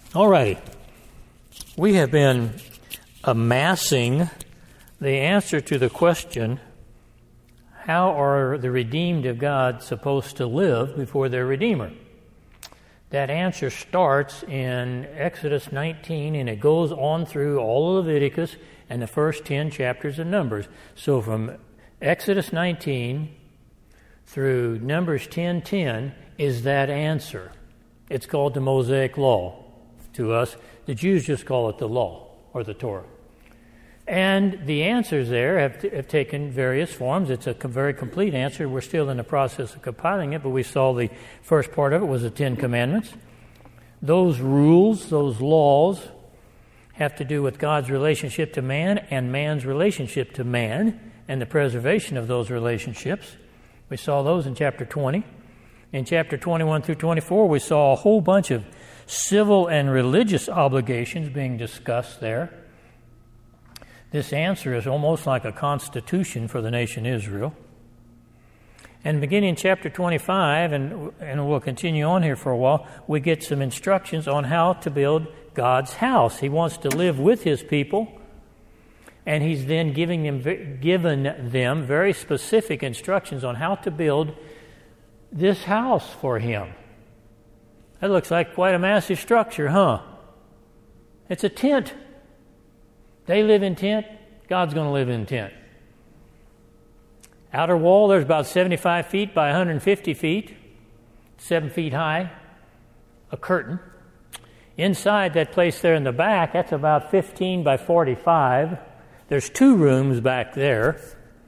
All righty. We have been amassing the answer to the question, how are the redeemed of God supposed to live before their Redeemer? That answer starts in Exodus 19, and it goes on through all of Leviticus and the first 10 chapters of Numbers. So from Exodus 19 through Numbers 10:10 is that answer. It's called the Mosaic Law to us. The Jews just call it the law or the Torah. And the answers there have taken various forms. It's a very complete answer. We're still in the process of compiling it, but we saw the first part of it was the Ten Commandments. Those rules, those laws, have to do with God's relationship to man and man's relationship to man and the preservation of those relationships. We saw those in chapter 20. In chapter 21 through 24, we saw a whole bunch of civil and religious obligations being discussed there. This answer is almost like a constitution for the nation Israel. And beginning in chapter 25, and we'll continue on here for a while, we get some instructions on how to build God's house. He wants to live with His people, and He's then given them very specific instructions on how to build this house for Him. That looks like quite a massive structure, huh? It's a tent. They live in tent, God's going to live in tent. Outer wall, there's about 75 feet by 150 feet, 7 feet high, a curtain. Inside that place there in the back, that's about 15 by 45. There's 2 rooms back there.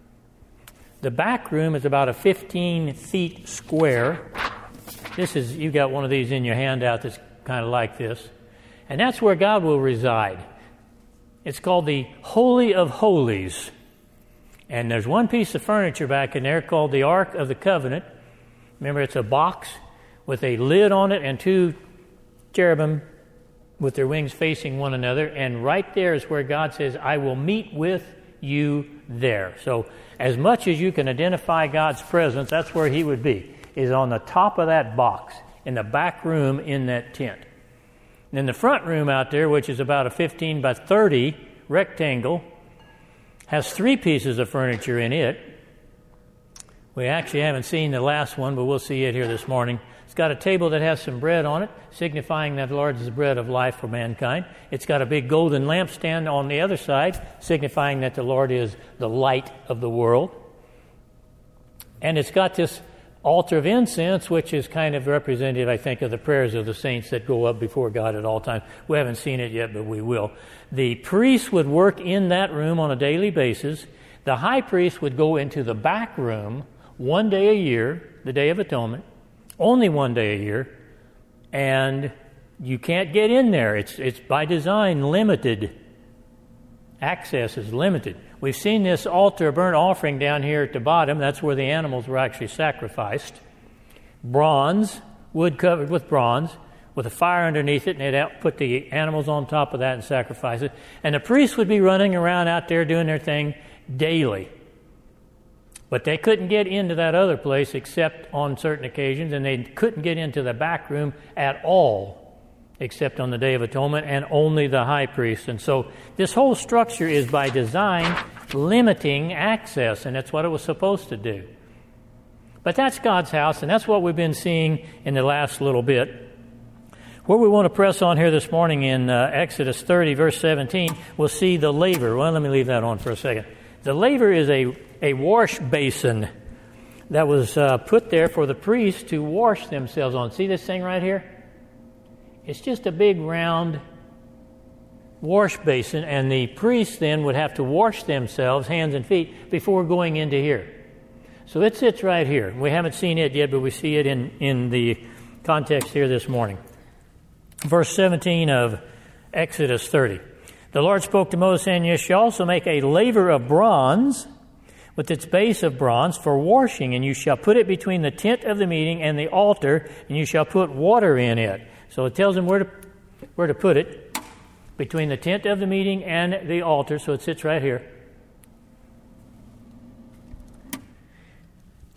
The back room is about a 15 feet square. You got one of these in your handout that's kind of like this. And that's where God will reside. It's called the Holy of Holies. And there's one piece of furniture back in there called the Ark of the Covenant. Remember, it's a box with a lid on it and 2 cherubim with their wings facing one another. And right there is where God says, I will meet with you there. So as much as you can identify God's presence, that's where He would be, is on the top of that box in the back room in that tent. And then the front room out there, which is about a 15 by 30 rectangle, has 3 pieces of furniture in it. We actually haven't seen the last one, but we'll see it here this morning. It's got a table that has some bread on it, signifying that the Lord is the bread of life for mankind. It's got a big golden lampstand on the other side, signifying that the Lord is the light of the world. And it's got this altar of incense, which is kind of representative, I think, of the prayers of the saints that go up before God at all times. We haven't seen it yet, but we will. The priest would work in that room on a daily basis. The high priest would go into the back room one day a year, the Day of Atonement, only one day a year, and you can't get in there. It's by design limited. Access is limited. We've seen this altar burnt offering down here at the bottom. That's where the animals were actually sacrificed. Bronze, wood covered with bronze, with a fire underneath it, and they'd put the animals on top of that and sacrifice it. And the priests would be running around out there doing their thing daily. But they couldn't get into that other place except on certain occasions, and they couldn't get into the back room at all except on the Day of Atonement, and only the high priest. And so this whole structure is by design limiting access, and that's what it was supposed to do. But that's God's house, and that's what we've been seeing in the last little bit. Where we want to press on here this morning in Exodus 30, verse 17, we'll see the laver. Well, let me leave that on for a second. The laver is a wash basin that was put there for the priests to wash themselves on. See this thing right here? It's just a big round wash basin, and the priests then would have to wash themselves, hands and feet, before going into here. So it sits right here. We haven't seen it yet, but we see it in the context here this morning. Verse 17 of Exodus 30. The Lord spoke to Moses, saying, You shall also make a laver of bronze with its base of bronze for washing, and you shall put it between the tent of the meeting and the altar, and you shall put water in it. So it tells them where to put it, between the tent of the meeting and the altar, so it sits right here.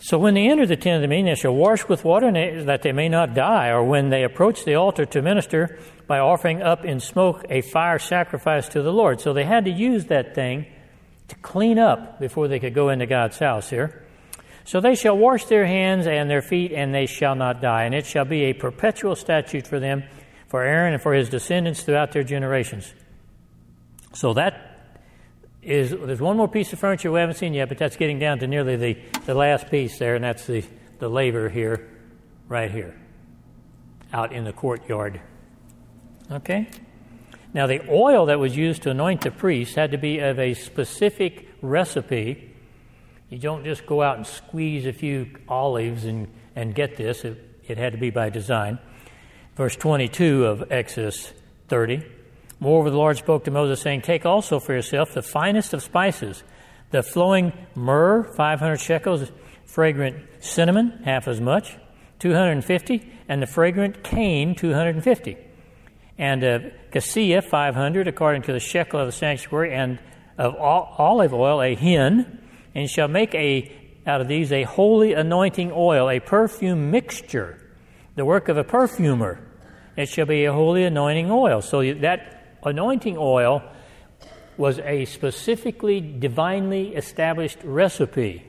So when they enter the tent of the meeting, they shall wash with water that they may not die, or when they approach the altar to minister by offering up in smoke a fire sacrifice to the Lord. So they had to use that thing to clean up before they could go into God's house here. So they shall wash their hands and their feet, and they shall not die. And it shall be a perpetual statute for them, for Aaron and for his descendants throughout their generations. So there's one more piece of furniture we haven't seen yet, but that's getting down to nearly the last piece there, and that's the laver here, right here, out in the courtyard. Okay? Now, the oil that was used to anoint the priest had to be of a specific recipe. You don't just go out and squeeze a few olives and get this. It had to be by design. Verse 22 of Exodus 30. Moreover, the Lord spoke to Moses, saying, Take also for yourself the finest of spices, the flowing myrrh, 500 shekels, fragrant cinnamon, half as much, 250, and the fragrant cane, 250, and cassia, 500, according to the shekel of the sanctuary, and of olive oil, a hin, and you shall make out of these a holy anointing oil, a perfume mixture, the work of a perfumer. It shall be a holy anointing oil. So that anointing oil was a specifically divinely established recipe.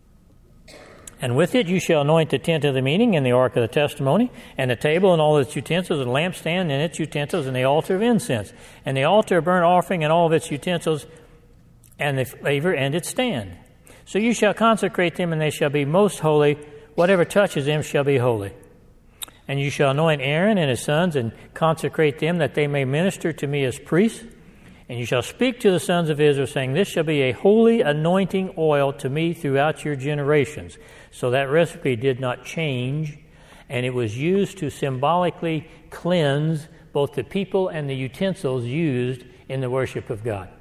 And with it you shall anoint the tent of the meeting and the ark of the testimony, and the table and all its utensils, and the lampstand and its utensils, and the altar of incense, and the altar of burnt offering and all of its utensils, and the laver and its stand. So you shall consecrate them, and they shall be most holy. Whatever touches them shall be holy. And you shall anoint Aaron and his sons, and consecrate them, that they may minister to me as priests. And you shall speak to the sons of Israel, saying, This shall be a holy anointing oil to me throughout your generations. So that recipe did not change, and it was used to symbolically cleanse both the people and the utensils used in the worship of God.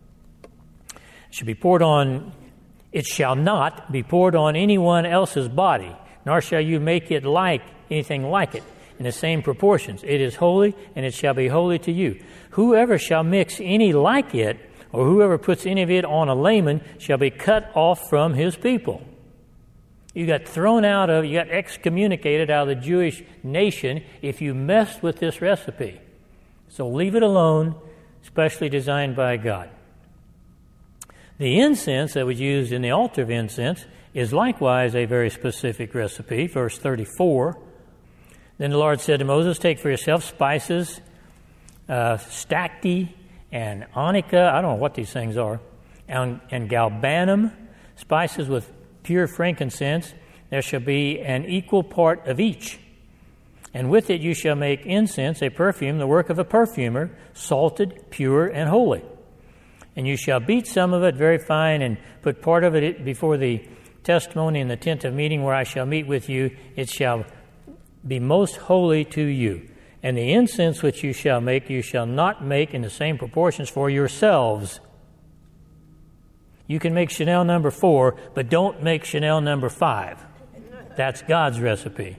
It shall not be poured on anyone else's body, nor shall you make it like anything like it in the same proportions. It is holy, and it shall be holy to you. Whoever shall mix any like it, or whoever puts any of it on a layman, shall be cut off from his people. You got excommunicated out of the Jewish nation if you messed with this recipe. So leave it alone, especially designed by God. The incense that was used in the altar of incense is likewise a very specific recipe. Verse 34, Then the Lord said to Moses, Take for yourself spices, stacte and onycha, I don't know what these things are, and galbanum, spices with pure frankincense. There shall be an equal part of each. And with it you shall make incense, a perfume, the work of a perfumer, salted, pure, and holy. And you shall beat some of it very fine, and put part of it before the testimony in the tent of meeting where I shall meet with you. It shall be most holy to you. And the incense which you shall not make in the same proportions for yourselves. You can make Chanel number 4, but don't make Chanel number 5. That's God's recipe.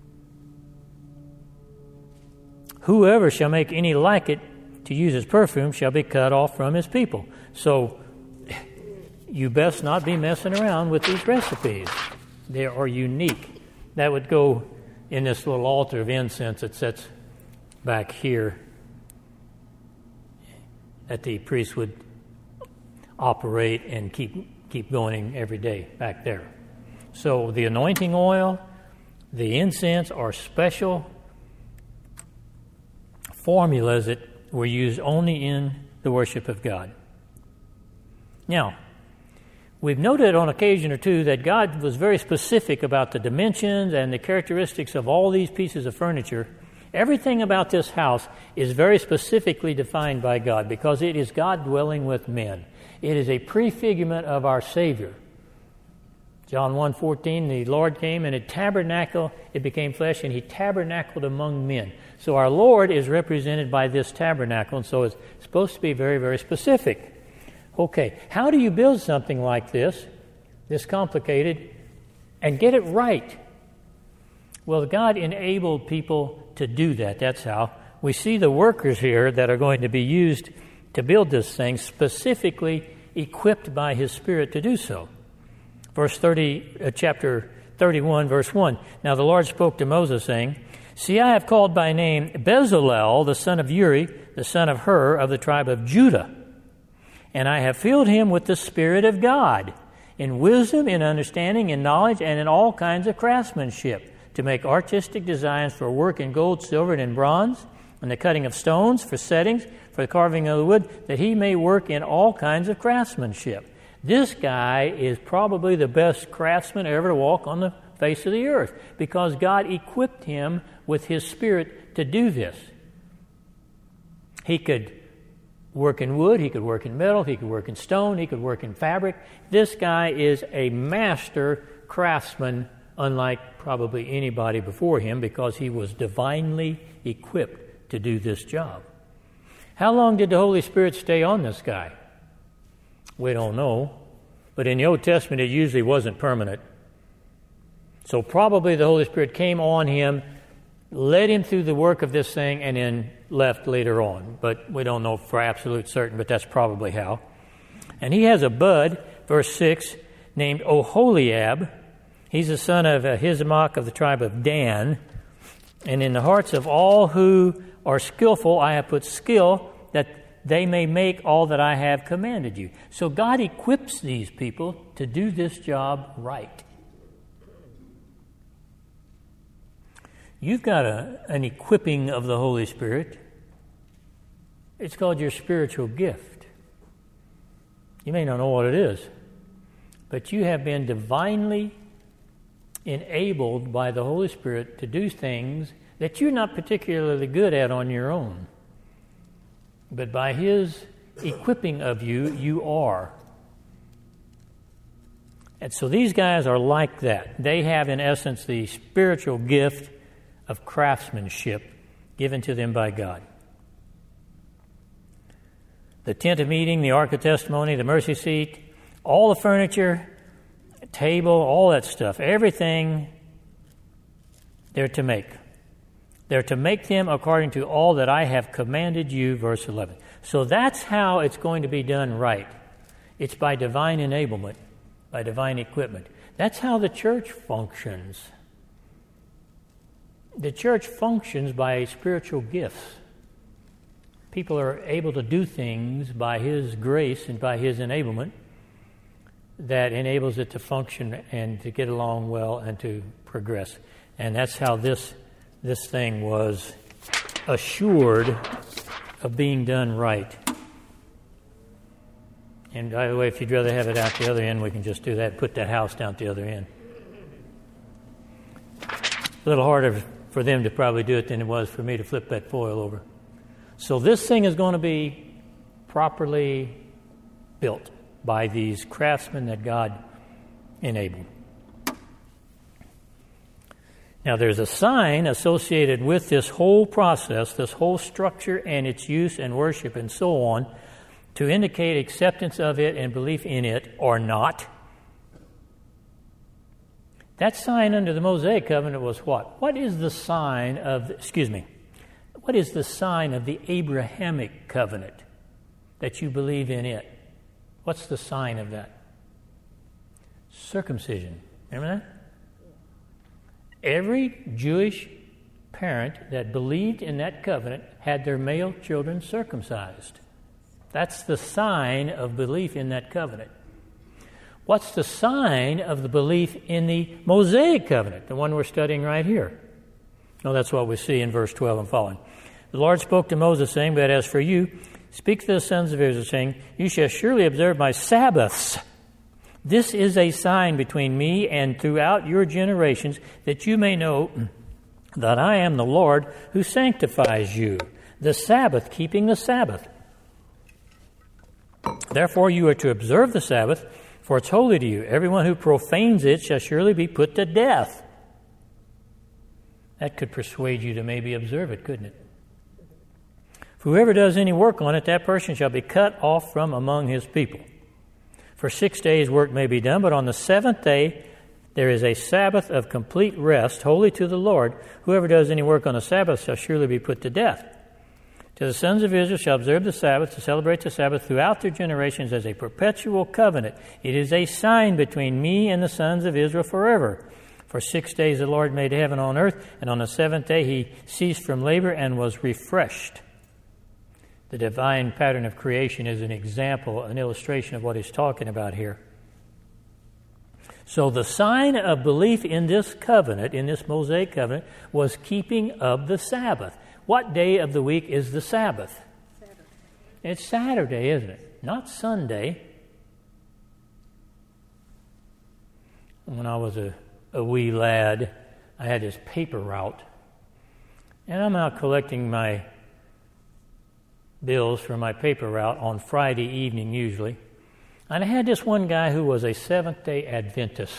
Whoever shall make any like it to use as perfume shall be cut off from his people. So you best not be messing around with these recipes. They are unique. That would go in this little altar of incense that sits back here that the priest would operate and keep going every day back there. So the anointing oil, the incense are special formulas that were used only in the worship of God. Now, we've noted on occasion or two that God was very specific about the dimensions and the characteristics of all these pieces of furniture. Everything about this house is very specifically defined by God because it is God dwelling with men. It is a prefigurement of our Savior. John 1:14, the Lord came and it became flesh, and he tabernacled among men. So our Lord is represented by this tabernacle, and so it's supposed to be very, very specific. Okay, how do you build something like this complicated, and get it right? Well, God enabled people to do that. That's how. We see the workers here that are going to be used to build this thing specifically equipped by His Spirit to do so. chapter 31, verse 1. Now the Lord spoke to Moses, saying, See, I have called by name Bezalel, the son of Uri, the son of Hur, of the tribe of Judah. And I have filled him with the Spirit of God, in wisdom, in understanding, in knowledge, and in all kinds of craftsmanship, to make artistic designs for work in gold, silver, and in bronze, and the cutting of stones, for settings, for the carving of the wood, that he may work in all kinds of craftsmanship. This guy is probably the best craftsman ever to walk on the face of the earth, because God equipped him with His Spirit to do this. He could work in wood, he could work in metal, he could work in stone, he could work in fabric. This guy is a master craftsman, unlike probably anybody before him, because he was divinely equipped to do this job. How long did the Holy Spirit stay on this guy? We don't know. But in the Old Testament, it usually wasn't permanent. So probably the Holy Spirit came on him, led him through the work of this thing, and then left later on. But we don't know for absolute certain, but that's probably how. And he has a bud, verse 6, named Oholiab. He's the son of Ahisamach of the tribe of Dan. And in the hearts of all who are skillful, I have put skill, that they may make all that I have commanded you. So God equips these people to do this job right. You've got an equipping of the Holy Spirit. It's called your spiritual gift. You may not know what it is, but you have been divinely enabled by the Holy Spirit to do things that you're not particularly good at on your own. But by His equipping of you, you are. And so these guys are like that. They have, in essence, the spiritual gift of craftsmanship given to them by God. The tent of meeting, the ark of testimony, the mercy seat, all the furniture, table, all that stuff, everything they're to make. They're to make them according to all that I have commanded you, verse 11. So that's how it's going to be done right. It's by divine enablement, by divine equipment. That's how the church functions. The church functions by spiritual gifts. People are able to do things by His grace and by His enablement that enables it to function and to get along well and to progress. And that's how this thing was assured of being done right. And by the way, if you'd rather have it out the other end, we can just do that, put that house down at the other end. A little harder for them to probably do it than it was for me to flip that foil over. So this thing is going to be properly built by these craftsmen that God enabled. Now there's a sign associated with this whole process, this whole structure and its use and worship and so on, to indicate acceptance of it and belief in it or not. That sign under the Mosaic covenant was what? What is the sign of what is the sign of the Abrahamic covenant that you believe in it? What's the sign of that? Circumcision. Remember that? Every Jewish parent that believed in that covenant had their male children circumcised. That's the sign of belief in that covenant. What's the sign of the belief in the Mosaic covenant, the one we're studying right here? No, that's what we see in verse 12 and following. The Lord spoke to Moses, saying, But as for you, speak to the sons of Israel, saying, You shall surely observe my Sabbaths. This is a sign between me and throughout your generations, that you may know that I am the Lord who sanctifies you. The Sabbath, keeping the Sabbath. Therefore you are to observe the Sabbath, for it's holy to you. Everyone who profanes it shall surely be put to death. That could persuade you to maybe observe it, couldn't it? Whoever does any work on it, that person shall be cut off from among his people. For 6 days work may be done, but on the seventh day there is a Sabbath of complete rest, holy to the Lord. Whoever does any work on the Sabbath shall surely be put to death. To the sons of Israel shall observe the Sabbath, to celebrate the Sabbath throughout their generations as a perpetual covenant. It is a sign between me and the sons of Israel forever. For 6 days the Lord made heaven on earth, and on the seventh day he ceased from labor and was refreshed. The divine pattern of creation is an example, an illustration of what he's talking about here. So the sign of belief in this covenant, in this Mosaic covenant, was keeping of the Sabbath. What day of the week is the Sabbath? Saturday. It's Saturday, isn't it? Not Sunday. When I was a wee lad, I had this paper route. And I'm out collecting my bills for my paper route on Friday evening usually. And I had this one guy who was a Seventh-day Adventist.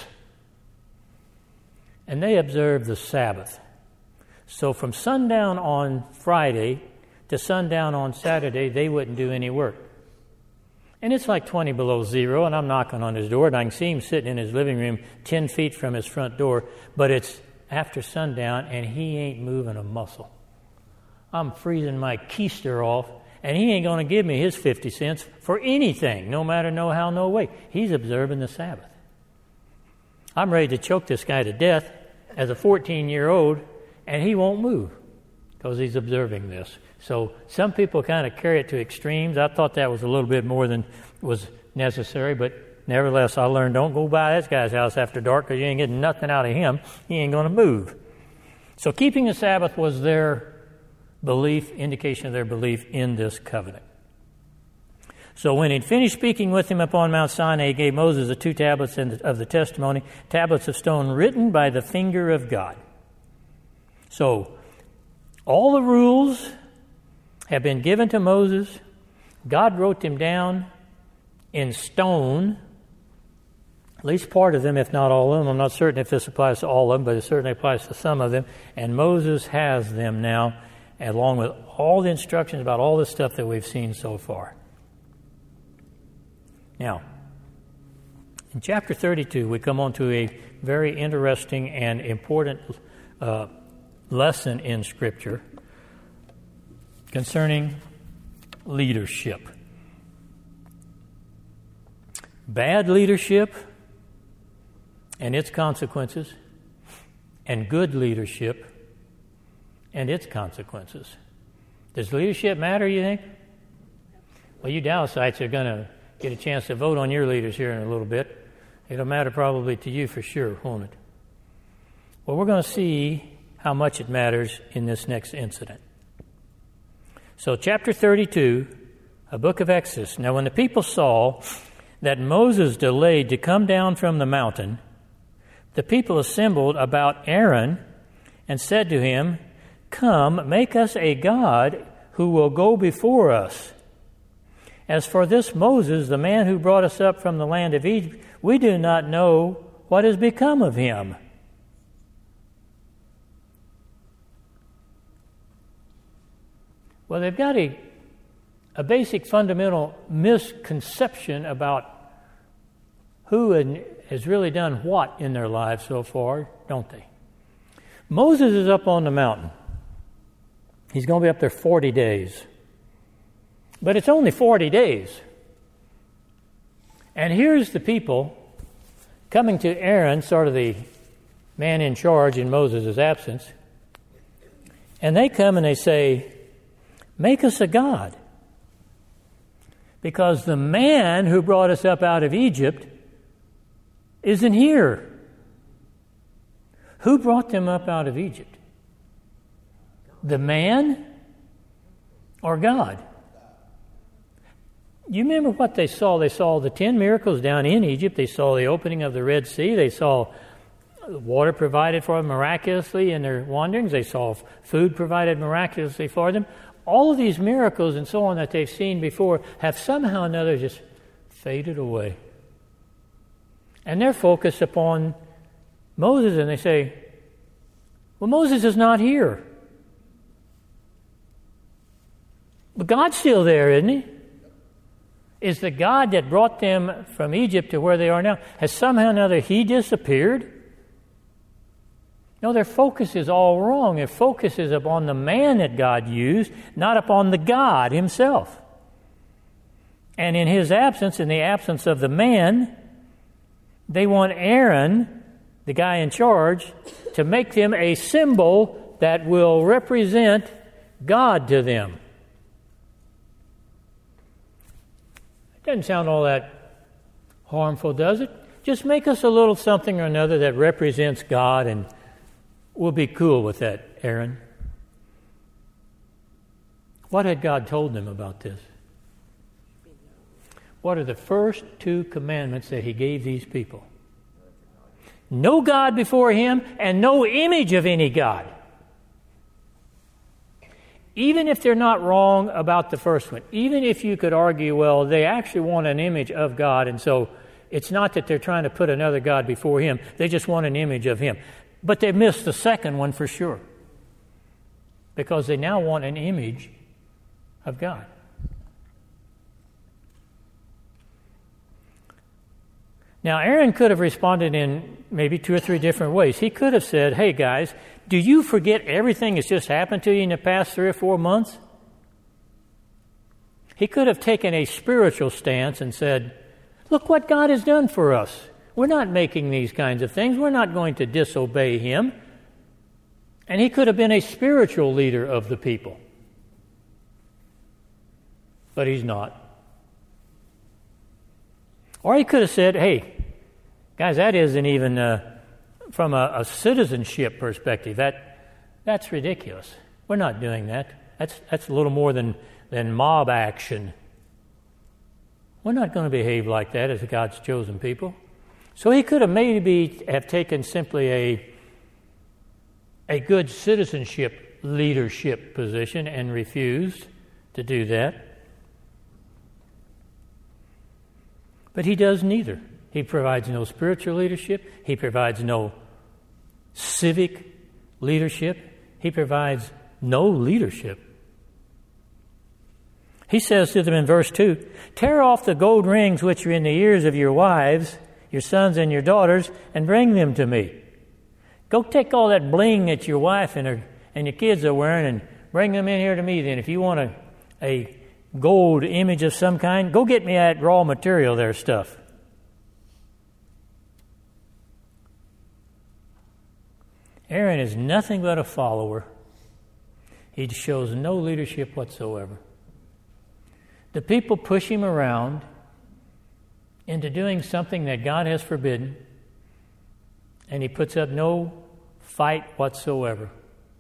And they observed the Sabbath. So from sundown on Friday to sundown on Saturday, they wouldn't do any work. And it's like 20 below zero, and I'm knocking on his door, and I can see him sitting in his living room 10 feet from his front door, but it's after sundown, and he ain't moving a muscle. I'm freezing my keister off, and he ain't going to give me his 50 cents for anything, no matter no how, no way. He's observing the Sabbath. I'm ready to choke this guy to death as a 14-year-old, and he won't move because he's observing this. So some people kind of carry it to extremes. I thought that was a little bit more than was necessary, but nevertheless, I learned don't go by this guy's house after dark because you ain't getting nothing out of him. He ain't going to move. So keeping the Sabbath was their belief, indication of their belief in this covenant. So when he'd finished speaking with him upon Mount Sinai, he gave Moses the 2 tablets of the testimony, tablets of stone written by the finger of God. So, all the rules have been given to Moses. God wrote them down in stone, at least part of them, if not all of them. I'm not certain if this applies to all of them, but it certainly applies to some of them. And Moses has them now, along with all the instructions about all the stuff that we've seen so far. Now, in chapter 32, we come on to a very interesting and important lesson in Scripture concerning leadership. Bad leadership and its consequences, and good leadership and its consequences. Does leadership matter, you think? Well, you Dallasites are going to get a chance to vote on your leaders here in a little bit. It'll matter probably to you for sure, won't it? Well, we're going to see how much it matters in this next incident. So chapter 32, a book of Exodus. Now when the people saw that Moses delayed to come down from the mountain, the people assembled about Aaron and said to him, "Come, make us a god who will go before us. As for this Moses, the man who brought us up from the land of Egypt, we do not know what has become of him." Well, they've got a basic fundamental misconception about who has really done what in their lives so far, don't they? Moses is up on the mountain. He's going to be up there 40 days. But it's only 40 days. And here's the people coming to Aaron, sort of the man in charge in Moses' absence, and they come and they say, "Make us a god. Because the man who brought us up out of Egypt isn't here." Who brought them up out of Egypt? The man or God? You remember what they saw? They saw the 10 miracles down in Egypt. They saw the opening of the Red Sea. They saw water provided for them miraculously in their wanderings. They saw food provided miraculously for them. All of these miracles and so on that they've seen before have somehow or another just faded away. And they're focused upon Moses, and they say, "Well, Moses is not here." But God's still there, isn't he? Is the God that brought them from Egypt to where they are now, has somehow or another he disappeared? No, their focus is all wrong. Their focus is upon the man that God used, not upon the God himself. And in his absence, in the absence of the man, they want Aaron, the guy in charge, to make them a symbol that will represent God to them. It doesn't sound all that harmful, does it? Just make us a little something or another that represents God, and we'll be cool with that, Aaron. What had God told them about this? What are the first two commandments that he gave these people? No God before him and no image of any God. Even if they're not wrong about the first one, even if you could argue, well, they actually want an image of God, and so it's not that they're trying to put another God before him, they just want an image of him. But they missed the second one for sure, because they now want an image of God. Now, Aaron could have responded in maybe 2 or 3 different ways. He could have said, hey guys, do you forget everything that's just happened to you in the past 3 or 4 months? He could have taken a spiritual stance and said, look what God has done for us. We're not making these kinds of things. We're not going to disobey him. And he could have been a spiritual leader of the people. But he's not. Or he could have said, hey, guys, that isn't even from a citizenship perspective. That's ridiculous. We're not doing that. That's a little more than mob action. We're not going to behave like that as God's chosen people. So he could have maybe have taken simply a good citizenship leadership position and refused to do that. But he does neither. He provides no spiritual leadership. He provides no civic leadership. He provides no leadership. He says to them in verse 2, tear off the gold rings which are in the ears of your wives, your sons and your daughters, and bring them to me. Go take all that bling that your wife and your kids are wearing and bring them in here to me then. If you want a gold image of some kind, go get me that raw material there stuff. Aaron is nothing but a follower. He shows no leadership whatsoever. The people push him around into doing something that God has forbidden, and he puts up no fight whatsoever.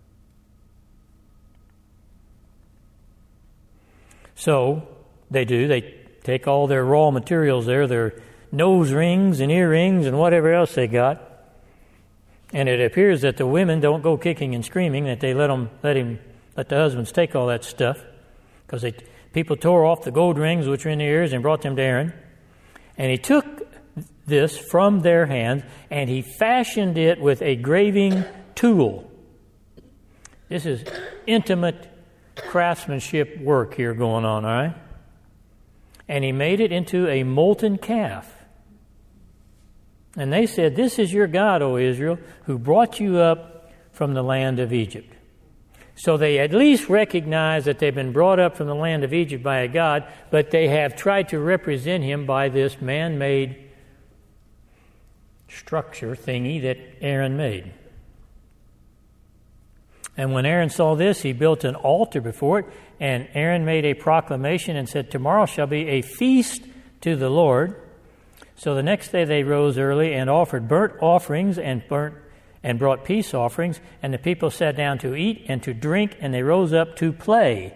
So they do. They take all their raw materials there, their nose rings and earrings and whatever else they got. And it appears that the women don't go kicking and screaming, that they let the husbands take all that stuff, because people tore off the gold rings which were in their ears and brought them to Aaron. And he took this from their hands and he fashioned it with a graving tool. This is intimate craftsmanship work here going on, all right? And he made it into a molten calf. And they said, this is your God, O Israel, who brought you up from the land of Egypt. So they at least recognize that they've been brought up from the land of Egypt by a God, but they have tried to represent him by this man-made structure thingy that Aaron made. And when Aaron saw this, he built an altar before it, and Aaron made a proclamation and said, tomorrow shall be a feast to the Lord. So the next day they rose early and offered burnt offerings and brought peace offerings, and the people sat down to eat and to drink, and they rose up to play.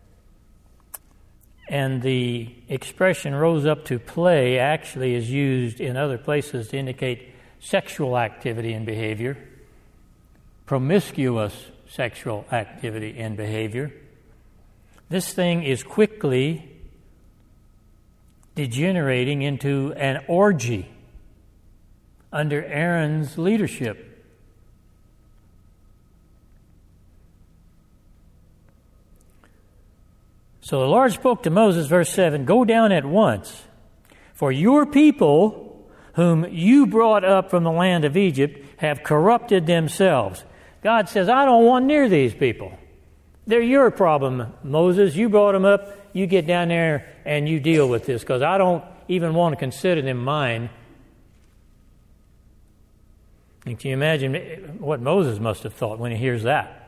And the expression rose up to play actually is used in other places to indicate sexual activity and behavior, promiscuous sexual activity and behavior. This thing is quickly degenerating into an orgy under Aaron's leadership. So the Lord spoke to Moses, verse 7, go down at once, for your people whom you brought up from the land of Egypt have corrupted themselves. God says, I don't want near these people. They're your problem, Moses. You brought them up. You get down there and you deal with this, because I don't even want to consider them mine. And can you imagine what Moses must have thought when he hears that?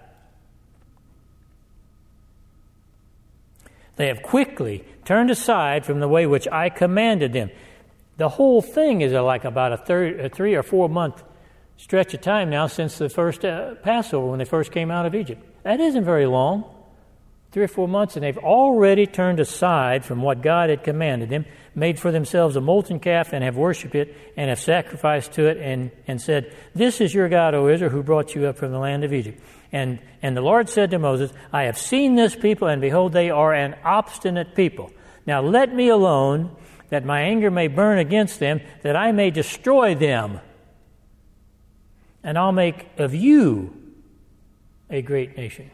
They have quickly turned aside from the way which I commanded them. The whole thing is like about a 3 or 4 month stretch of time now since the first Passover, when they first came out of Egypt. That isn't very long, 3 or 4 months, and they've already turned aside from what God had commanded them, made for themselves a molten calf and have worshipped it and have sacrificed to it and said, this is your God, O Israel, who brought you up from the land of Egypt. And the Lord said to Moses, I have seen this people, and behold, they are an obstinate people. Now let me alone, that my anger may burn against them, that I may destroy them. And I'll make of you a great nation.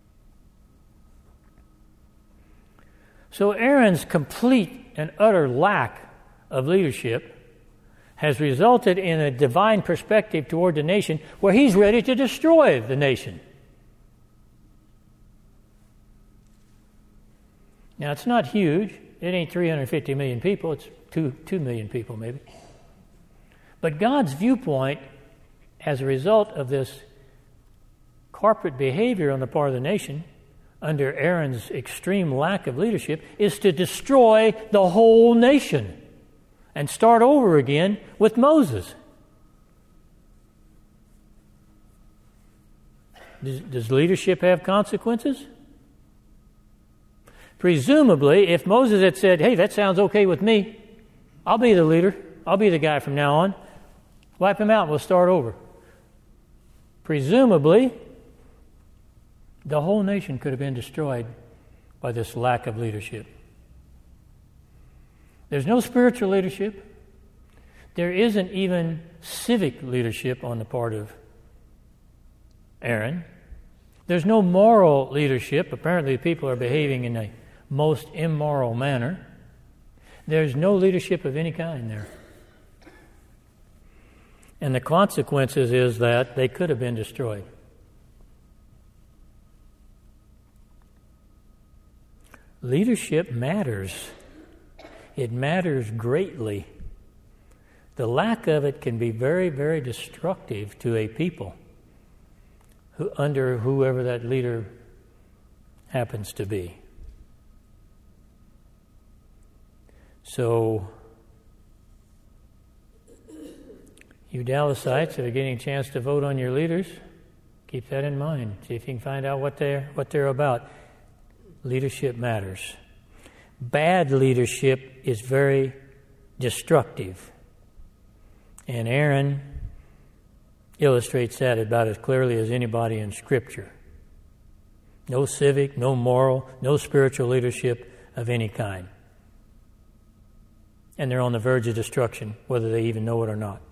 So Aaron's complete and utter lack of leadership has resulted in a divine perspective toward the nation where he's ready to destroy the nation. Now, it's not huge. It ain't 350 million people. It's 2 million people maybe. But God's viewpoint, as a result of this corporate behavior on the part of the nation, under Aaron's extreme lack of leadership, is to destroy the whole nation and start over again with Moses. Does leadership have consequences? Presumably, if Moses had said, hey, that sounds okay with me, I'll be the leader, I'll be the guy from now on, wipe him out and we'll start over. Presumably, the whole nation could have been destroyed by this lack of leadership. There's no spiritual leadership. There isn't even civic leadership on the part of Aaron. There's no moral leadership. Apparently, people are behaving in a most immoral manner. There's no leadership of any kind there. And the consequences is that they could have been destroyed. Leadership matters. It matters greatly. The lack of it can be very, very destructive to a people under whoever that leader happens to be. So, you Dallasites that are getting a chance to vote on your leaders, keep that in mind. See if you can find out what they're about. Leadership matters. Bad leadership is very destructive. And Aaron illustrates that about as clearly as anybody in Scripture. No civic, no moral, no spiritual leadership of any kind. And they're on the verge of destruction, whether they even know it or not.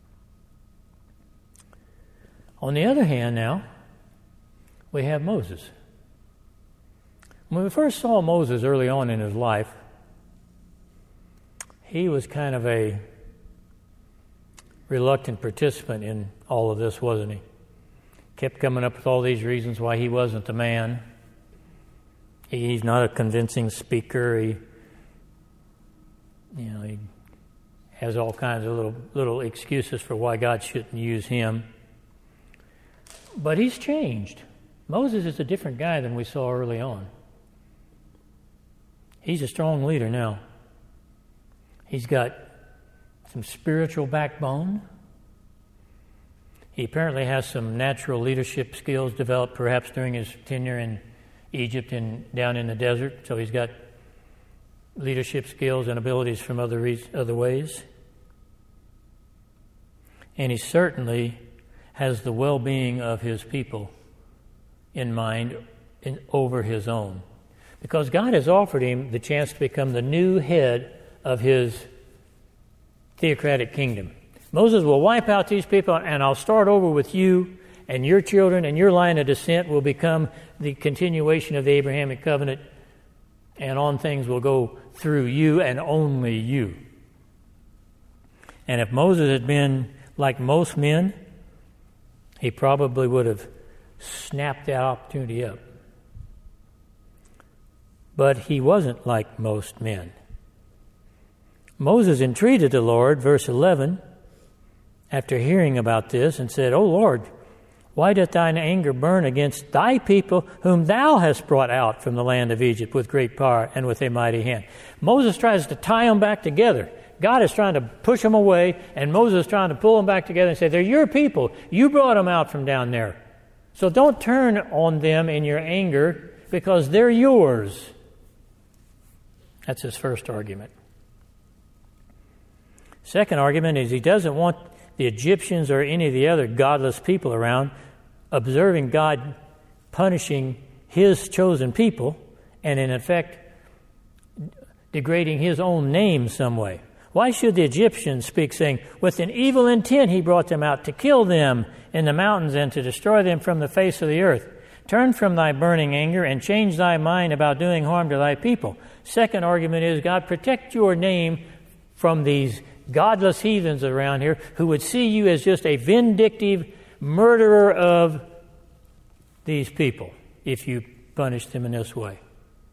On the other hand now, we have Moses. When we first saw Moses early on in his life, he was kind of a reluctant participant in all of this, wasn't he? Kept coming up with all these reasons why he wasn't the man. He's not a convincing speaker. He has all kinds of little excuses for why God shouldn't use him. But he's changed. Moses is a different guy than we saw early on. He's a strong leader now. He's got some spiritual backbone. He apparently has some natural leadership skills developed perhaps during his tenure in Egypt and down in the desert. So he's got leadership skills and abilities from other ways. And he certainly has the well-being of his people in mind over his own. Because God has offered him the chance to become the new head of his theocratic kingdom. Moses will wipe out these people, and I'll start over with you, and your children and your line of descent will become the continuation of the Abrahamic covenant, and on things will go through you and only you. And if Moses had been like most men he probably would have snapped that opportunity up. But he wasn't like most men. Moses entreated the Lord, verse 11, after hearing about this, and said, O Lord, why doth thine anger burn against thy people whom thou hast brought out from the land of Egypt with great power and with a mighty hand? Moses tries to tie them back together. God is trying to push them away, and Moses is trying to pull them back together and say, they're your people. You brought them out from down there. So don't turn on them in your anger because they're yours. That's his first argument. Second argument is he doesn't want the Egyptians or any of the other godless people around observing God punishing his chosen people and in effect degrading his own name some way. Why should the Egyptians speak, saying, with an evil intent he brought them out to kill them in the mountains and to destroy them from the face of the earth? Turn from thy burning anger and change thy mind about doing harm to thy people. Second argument is, God, protect your name from these godless heathens around here who would see you as just a vindictive murderer of these people if you punish them in this way.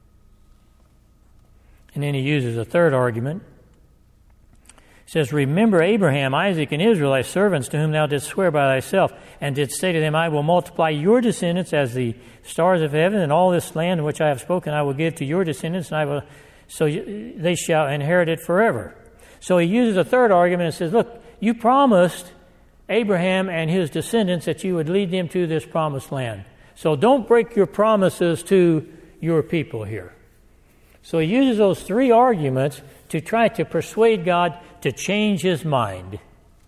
And then he uses a third argument. He says, remember Abraham, Isaac, and Israel, thy servants, to whom thou didst swear by thyself, and didst say to them, I will multiply your descendants as the stars of heaven, and all this land in which I have spoken I will give to your descendants, and I will, so they shall inherit it forever. So he uses a third argument and says, look, you promised Abraham and his descendants that you would lead them to this promised land. So don't break your promises to your people here. So he uses those three arguments to try to persuade God to change his mind.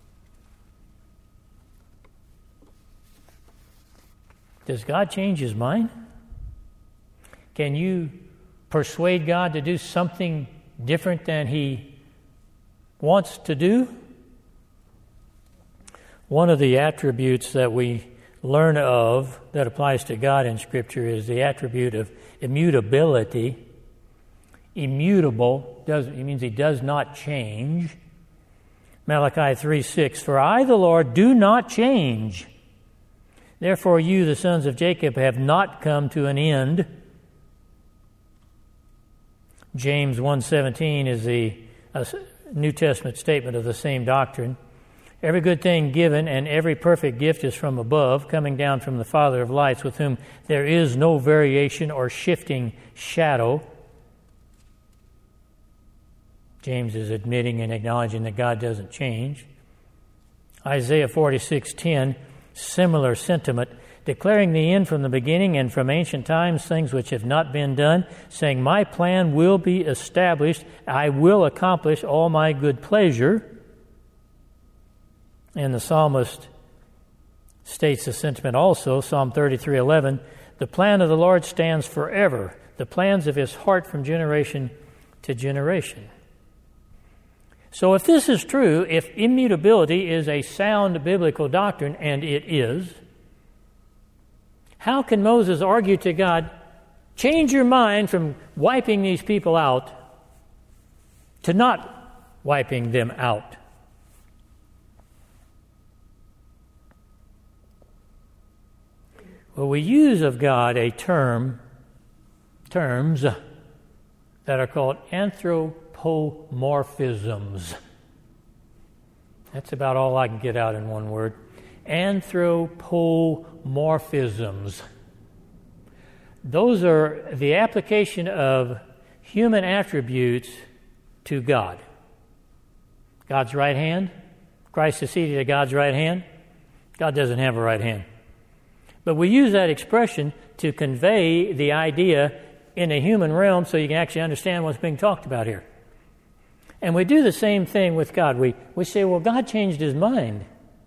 Does God change his mind? Can you persuade God to do something different than he wants to do? One of the attributes that we learn of that applies to God in Scripture is the attribute of immutability. Immutable it means he does not change. Malachi 3:6, for I, the Lord, do not change. Therefore you, the sons of Jacob, have not come to an end. James 1:17 is a New Testament statement of the same doctrine. Every good thing given and every perfect gift is from above, coming down from the Father of lights, with whom there is no variation or shifting shadow. James is admitting and acknowledging that God doesn't change. Isaiah 46:10, similar sentiment, declaring the end from the beginning and from ancient times, things which have not been done, saying, my plan will be established, I will accomplish all my good pleasure. And the psalmist states the sentiment also, Psalm 33:11, the plan of the Lord stands forever, the plans of his heart from generation to generation. So if this is true, if immutability is a sound biblical doctrine, and it is, how can Moses argue to God, change your mind from wiping these people out to not wiping them out? Well, we use of God a terms that are called anthropomorphisms. That's about all I can get out in one word. Anthropomorphisms. Those are the application of human attributes to God. God's right hand. Christ is seated at God's right hand. God doesn't have a right hand. But we use that expression to convey the idea in a human realm so you can actually understand what's being talked about here. And we do the same thing with God. We say, well, God changed his mind.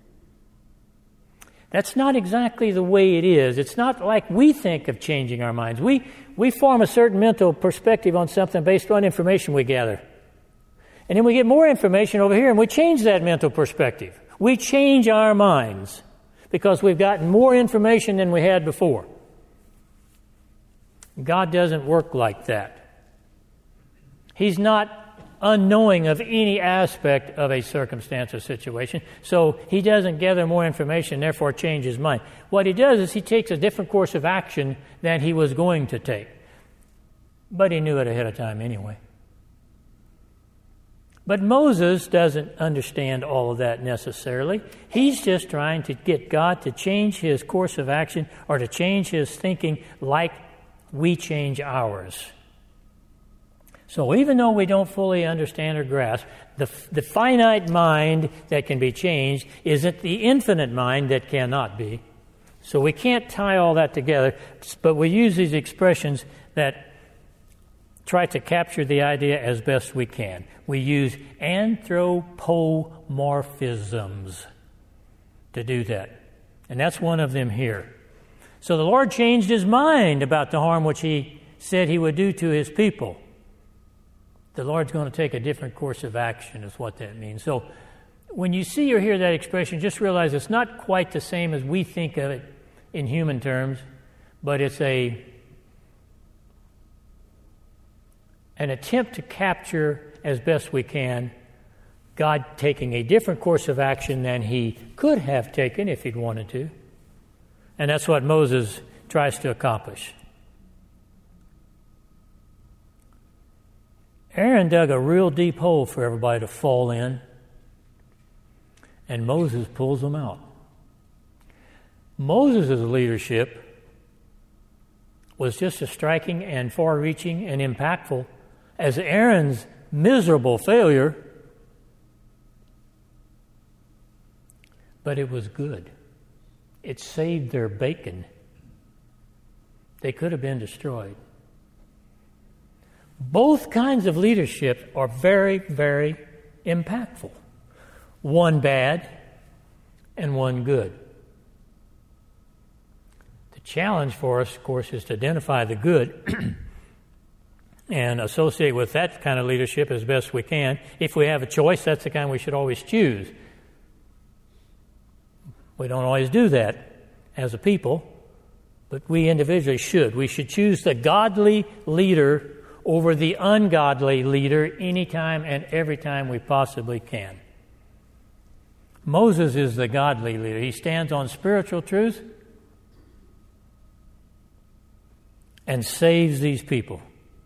That's not exactly the way it is. It's not like we think of changing our minds. We form a certain mental perspective on something based on information we gather. And then we get more information over here and we change that mental perspective. We change our minds because we've gotten more information than we had before. God doesn't work like that. He's not unknowing of any aspect of a circumstance or situation. So he doesn't gather more information, therefore change his mind. What he does is he takes a different course of action than he was going to take. But he knew it ahead of time anyway. But Moses doesn't understand all of that necessarily. He's just trying to get God to change his course of action or to change his thinking like we change ours. So even though we don't fully understand or grasp, the finite mind that can be changed isn't the infinite mind that cannot be. So we can't tie all that together, but we use these expressions that try to capture the idea as best we can. We use anthropomorphisms to do that. And that's one of them here. So the Lord changed his mind about the harm which he said he would do to his people. The Lord's going to take a different course of action is what that means. So when you see or hear that expression, just realize it's not quite the same as we think of it in human terms, but it's an attempt to capture as best we can God taking a different course of action than he could have taken if he'd wanted to. And that's what Moses tries to accomplish. Aaron dug a real deep hole for everybody to fall in, and Moses pulls them out. Moses' leadership was just as striking and far-reaching and impactful as Aaron's miserable failure, but it was good. It saved their bacon. They could have been destroyed. Both kinds of leadership are very, very impactful. One bad and one good. The challenge for us, of course, is to identify the good and associate with that kind of leadership as best we can. If we have a choice, that's the kind we should always choose. We don't always do that as a people, but we individually should. We should choose the godly leader over the ungodly leader anytime and every time we possibly can. Moses is the godly leader. He stands on spiritual truth and saves these people.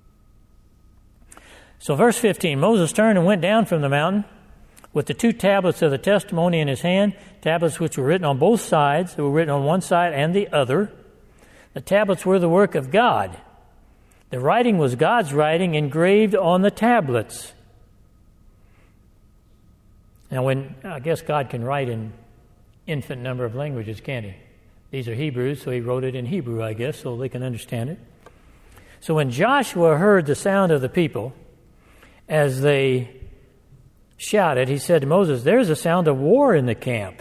So verse 15, Moses turned and went down from the mountain with the 2 tablets of the testimony in his hand, tablets which were written on both sides. They were written on one side and the other. The tablets were the work of God. The writing was God's writing engraved on the tablets. Now, I guess God can write in infinite number of languages, can't he? These are Hebrews, so he wrote it in Hebrew, I guess, so they can understand it. So when Joshua heard the sound of the people as they shouted, he said to Moses, "There's a sound of war in the camp."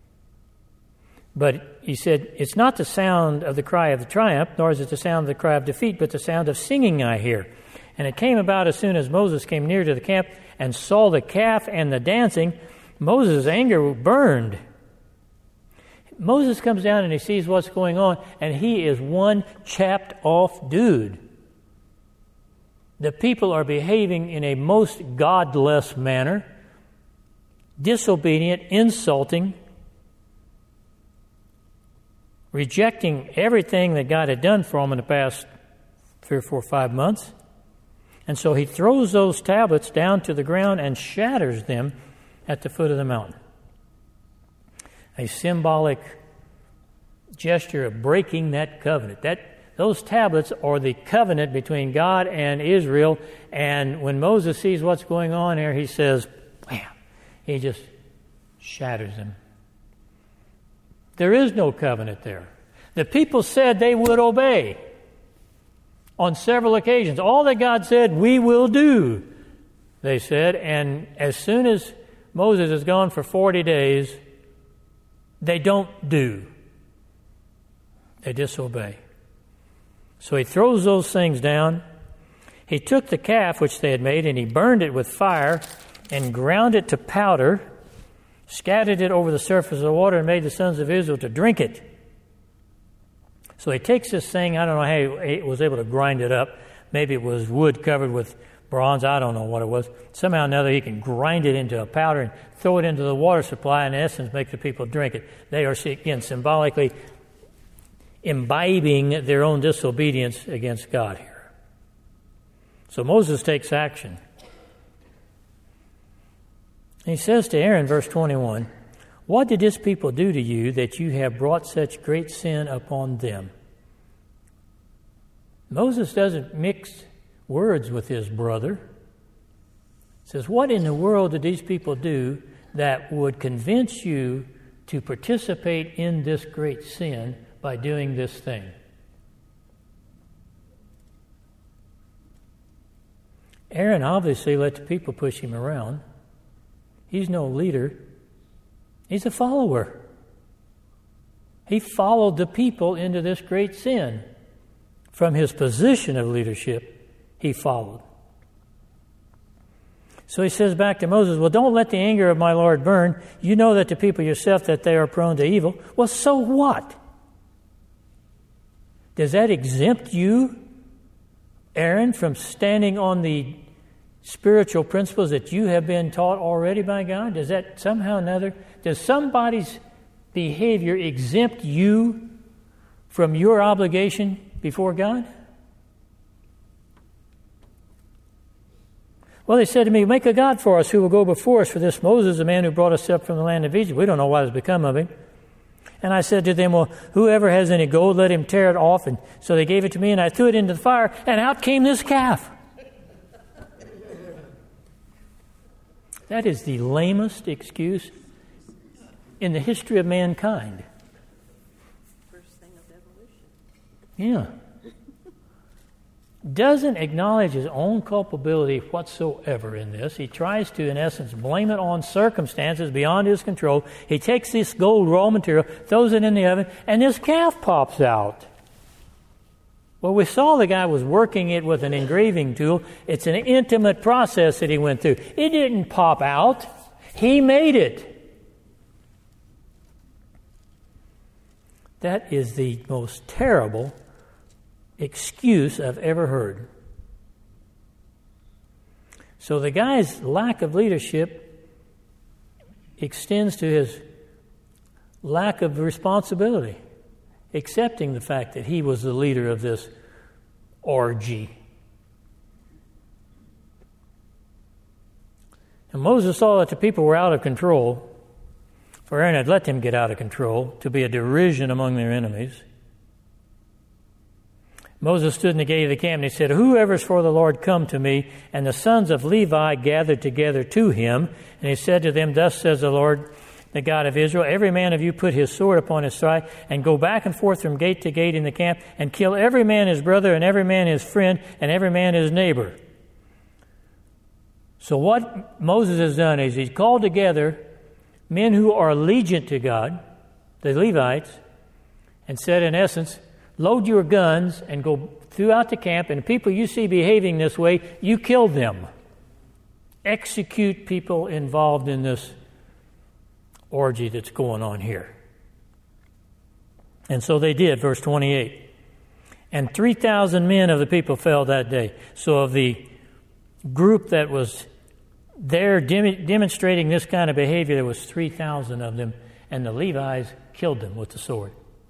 But he said, "It's not the sound of the cry of triumph, nor is it the sound of the cry of defeat, but the sound of singing I hear." And it came about as soon as Moses came near to the camp and saw the calf and the dancing, Moses' anger burned. Moses comes down and he sees what's going on, and he is one chapped off dude. The people are behaving in a most godless manner, disobedient, insulting, rejecting everything that God had done for them in the past 3 or 4 or 5 months. And so he throws those tablets down to the ground and shatters them at the foot of the mountain. A symbolic gesture of breaking that covenant. Those tablets are the covenant between God and Israel. And when Moses sees what's going on here, he says, wham, he just shatters them. There is no covenant there. The people said they would obey on several occasions. All that God said, we will do, they said. And as soon as Moses is gone for 40 days, they don't do. They disobey. So he throws those things down. He took the calf which they had made and he burned it with fire and ground it to powder, scattered it over the surface of the water, and made the sons of Israel to drink it. So he takes this thing, I don't know how he was able to grind it up. Maybe it was wood covered with bronze, I don't know what it was. Somehow or another he can grind it into a powder and throw it into the water supply and in essence make the people drink it. They are, again, symbolically imbibing their own disobedience against God here. So Moses takes action. And he says to Aaron, verse 21, "What did this people do to you that you have brought such great sin upon them?" Moses doesn't mix words with his brother. He says, what in the world did these people do that would convince you to participate in this great sin by doing this thing? Aaron obviously let the people push him around. He's no leader. He's a follower. He followed the people into this great sin. From his position of leadership, he followed. So he says back to Moses, well, don't let the anger of my Lord burn. You know that the people yourself, that they are prone to evil. Well, so what? Does that exempt you, Aaron, from standing on the spiritual principles that you have been taught already by God? Does that somehow or another, does somebody's behavior exempt you from your obligation before God? Well, they said to me, make a God for us who will go before us, for this Moses, the man who brought us up from the land of Egypt. We don't know what has become of him. And I said to them, well, whoever has any gold, let him tear it off. And so they gave it to me, and I threw it into the fire, and out came this calf. That is the lamest excuse in the history of mankind. First thing of evolution. Yeah. Doesn't acknowledge his own culpability whatsoever in this. He tries to, in essence, blame it on circumstances beyond his control. He takes this gold raw material, throws it in the oven, and this calf pops out. Well, we saw the guy was working it with an engraving tool. It's an intimate process that he went through. It didn't pop out. He made it. That is the most terrible excuse I've ever heard. So the guy's lack of leadership extends to his lack of responsibility, accepting the fact that he was the leader of this orgy. And Moses saw that the people were out of control, for Aaron had let them get out of control to be a derision among their enemies. Moses stood in the gate of the camp and he said, whoever's for the Lord, come to me. And the sons of Levi gathered together to him. And he said to them, thus says the Lord, the God of Israel, every man of you put his sword upon his side and go back and forth from gate to gate in the camp and kill every man his brother and every man his friend and every man his neighbor. So what Moses has done is he's called together men who are allegiant to God, the Levites, and said in essence, load your guns and go throughout the camp, and the people you see behaving this way, you kill them. Execute people involved in this orgy that's going on here. And so they did, verse 28. And 3,000 men of the people fell that day. So of the group that was there demonstrating this kind of behavior, there was 3,000 of them, and the Levites killed them with the sword.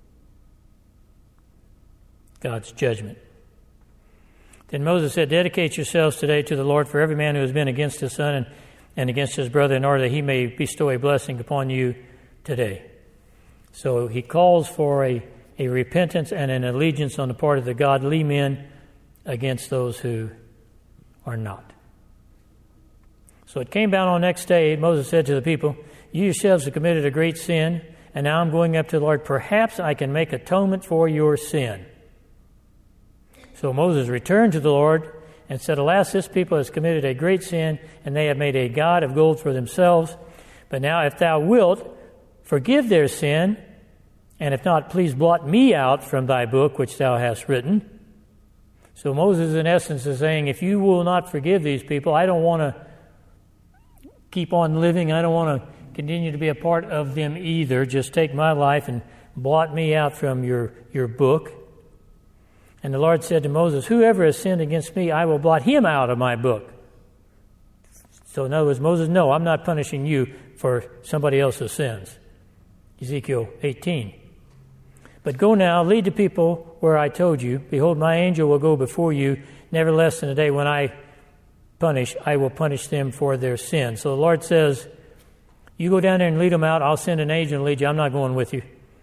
God's judgment. Then Moses said, dedicate yourselves today to the Lord, for every man who has been against his son and against his brother, in order that he may bestow a blessing upon you today. So he calls for a repentance and an allegiance on the part of the godly men against those who are not. So it came down on the next day. Moses said to the people, you yourselves have committed a great sin, and now I'm going up to the Lord. Perhaps I can make atonement for your sin. So Moses returned to the Lord and said, alas, this people has committed a great sin, and they have made a god of gold for themselves. But now if thou wilt, forgive their sin, and if not, please blot me out from thy book which thou hast written. So Moses, in essence, is saying, if you will not forgive these people, I don't want to keep on living. I don't want to continue to be a part of them either. Just take my life and blot me out from your book. And the Lord said to Moses, whoever has sinned against me, I will blot him out of my book. So in other words, Moses, no, I'm not punishing you for somebody else's sins. Ezekiel 18. But go now, lead the people where I told you. Behold, my angel will go before you. Nevertheless, in the day when I will punish them for their sin. So the Lord says, you go down there and lead them out. I'll send an angel and lead you. I'm not going with you.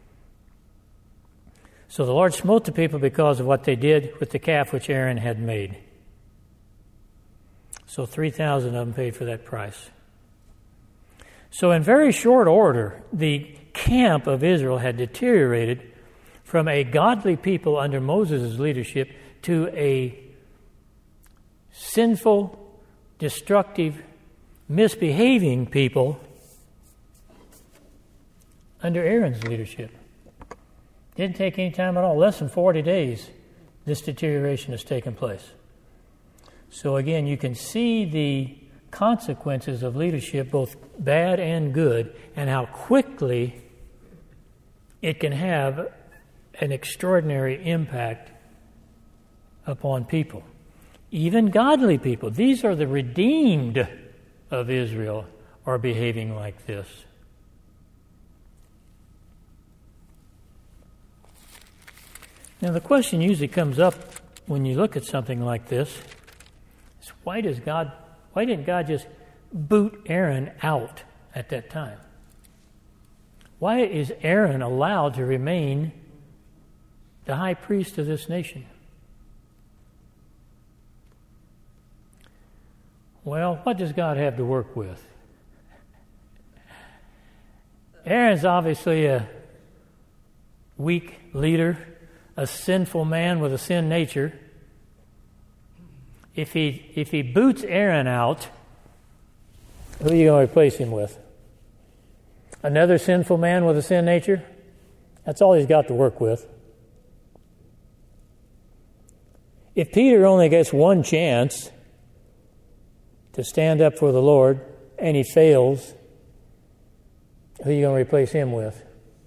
So the Lord smote the people because of what they did with the calf which Aaron had made. So 3,000 of them paid for that price. So in very short order, the camp of Israel had deteriorated from a godly people under Moses' leadership to a sinful, destructive, misbehaving people under Aaron's leadership. Didn't take any time at all. Less than 40 days, this deterioration has taken place. So again, you can see the consequences of leadership, both bad and good, and how quickly it can have an extraordinary impact upon people. Even godly people, these are the redeemed of Israel, are behaving like this. Now the question usually comes up when you look at something like this is, why didn't God just boot Aaron out at that time? Why is Aaron allowed to remain the high priest of this nation? Well, what does God have to work with? Aaron's obviously a weak leader, a sinful man with a sin nature. If he boots Aaron out, who are you going to replace him with? Another sinful man with a sin nature? That's all he's got to work with. If Peter only gets one chance to stand up for the Lord and he fails, who are you going to replace him with?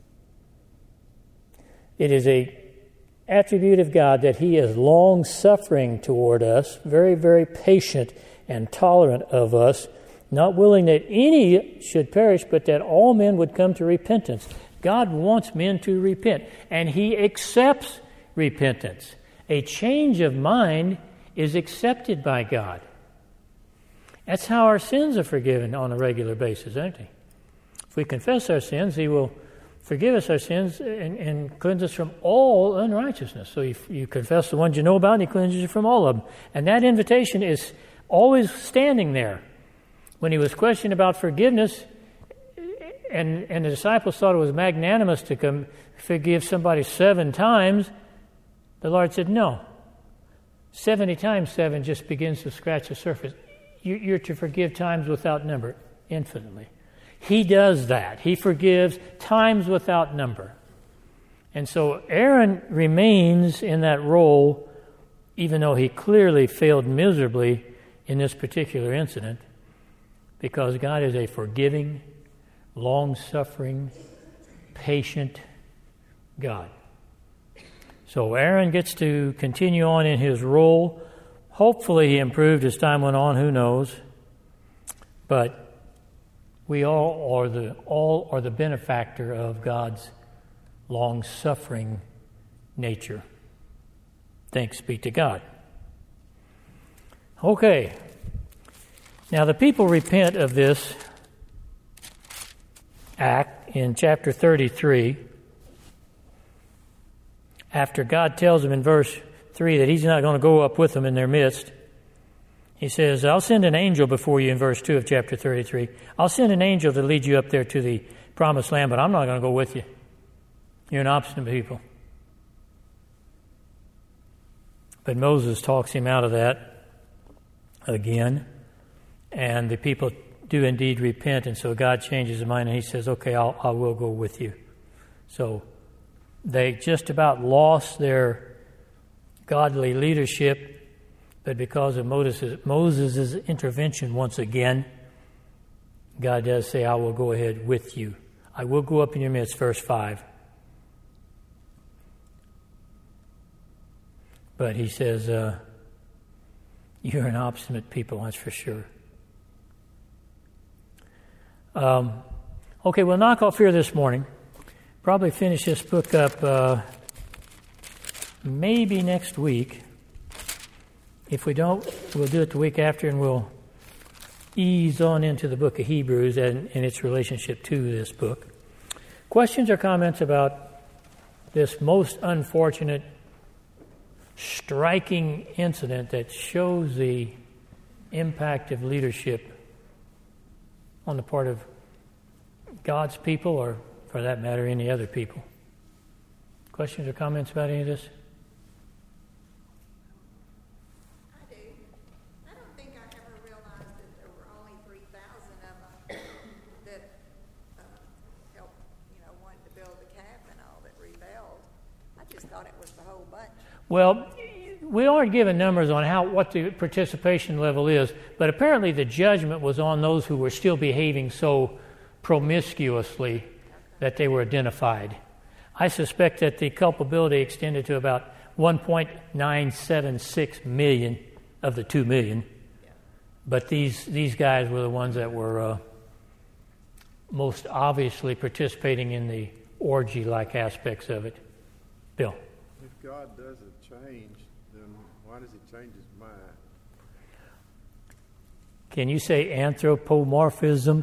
It is a attribute of God that He is long-suffering toward us, very, very patient and tolerant of us, not willing that any should perish, but that all men would come to repentance. God wants men to repent, and He accepts repentance. A change of mind is accepted by God. That's how our sins are forgiven on a regular basis, isn't He? If we confess our sins, He will forgive us our sins and cleanse us from all unrighteousness. So you confess the ones you know about, and He cleanses you from all of them. And that invitation is always standing there. When He was questioned about forgiveness, and the disciples thought it was magnanimous to come forgive somebody 7 times, the Lord said, no. 70 times 7 just begins to scratch the surface. You're to forgive times without number, infinitely. He does that. He forgives times without number. And so Aaron remains in that role, even though he clearly failed miserably in this particular incident, because God is a forgiving, long-suffering, patient God. So Aaron gets to continue on in his role. Hopefully he improved as time went on, who knows. But we all are the benefactor of God's long-suffering nature. Thanks be to God. Okay. Now the people repent of this act in chapter 33. After God tells them in verse 3 that He's not going to go up with them in their midst, He says, I'll send an angel before you in verse 2 of chapter 33. I'll send an angel to lead you up there to the promised land, but I'm not going to go with you. You're an obstinate people. But Moses talks him out of that again, and the people do indeed repent, and so God changes his mind, and He says, okay, I will go with you. So they just about lost their godly leadership, but because of Moses' intervention once again, God does say, I will go ahead with you. I will go up in your midst, verse 5. But he says, you're an obstinate people, that's for sure. Okay, we'll knock off here this morning. Probably finish this book up maybe next week. If we don't, we'll do it the week after, and we'll ease on into the book of Hebrews and its relationship to this book. Questions or comments about this most unfortunate, striking incident that shows the impact of leadership on the part of God's people, or for that matter, any other people? Questions or comments about any of this? I do. I don't think I ever realized that there were only 3,000 of them that helped, wanted to build the calf and all that rebelled. I just thought it was the whole bunch. Well, we aren't given numbers on what the participation level is, but apparently the judgment was on those who were still behaving so promiscuously that they were identified. I suspect that the culpability extended to about 1.976 million of the 2 million. Yeah. But these guys were the ones that were most obviously participating in the orgy-like aspects of it. Bill? If God doesn't change, then why does he change his mind? Can you say anthropomorphism?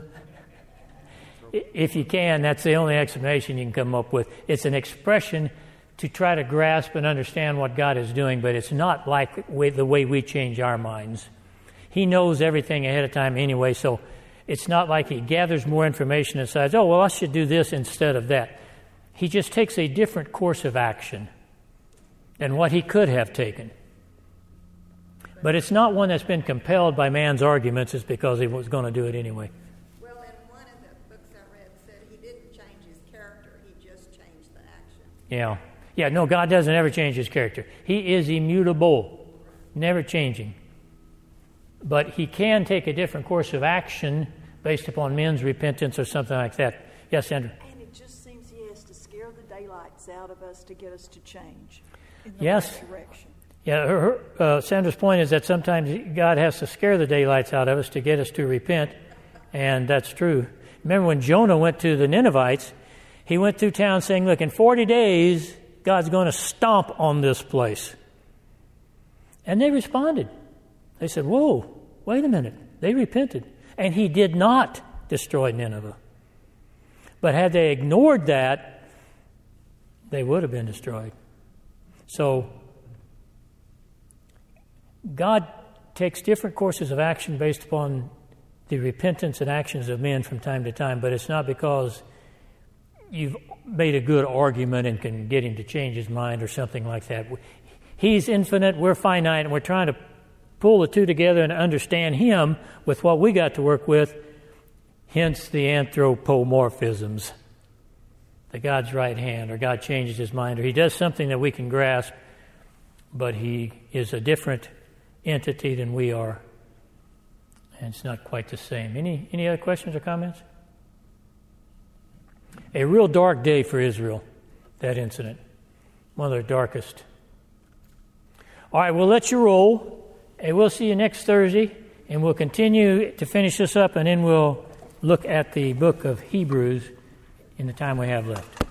If you can, that's the only explanation you can come up with. It's an expression to try to grasp and understand what God is doing, but it's not like the way we change our minds. He knows everything ahead of time anyway, so it's not like he gathers more information and says, oh, well, I should do this instead of that. He just takes a different course of action than what he could have taken. But it's not one that's been compelled by man's arguments. It's because he was going to do it anyway. Well, in one of the books I read said he didn't change his character. He just changed the action. Yeah, no, God doesn't ever change his character. He is immutable, never changing. But he can take a different course of action based upon men's repentance or something like that. Yes, Andrew? And it just seems he has to scare the daylights out of us to get us to change in the yes. right direction. Yeah, Sandra's point is that sometimes God has to scare the daylights out of us to get us to repent, and that's true. Remember when Jonah went to the Ninevites, he went through town saying, look, in 40 days, God's going to stomp on this place. And they responded. They said, whoa, wait a minute. They repented. And he did not destroy Nineveh. But had they ignored that, they would have been destroyed. So God takes different courses of action based upon the repentance and actions of men from time to time, but it's not because you've made a good argument and can get him to change his mind or something like that. He's infinite, we're finite, and we're trying to pull the two together and understand him with what we got to work with, hence the anthropomorphisms. The God's right hand, or God changes his mind, or he does something that we can grasp, but he is a different entity than we are, and it's not quite the same. Any other questions or comments? A real dark day for Israel, that incident. One of their darkest. All right, we'll let you roll, and we'll see you next Thursday, and we'll continue to finish this up, and then we'll look at the book of Hebrews in the time we have left.